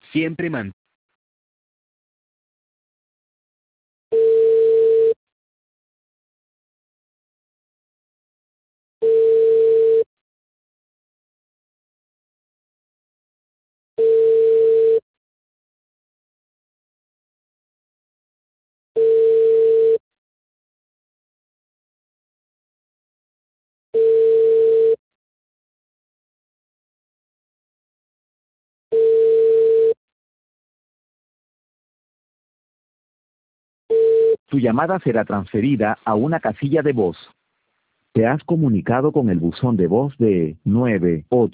Siempre man. Tu llamada será transferida a una casilla de voz. Te has comunicado con el buzón de voz de 98.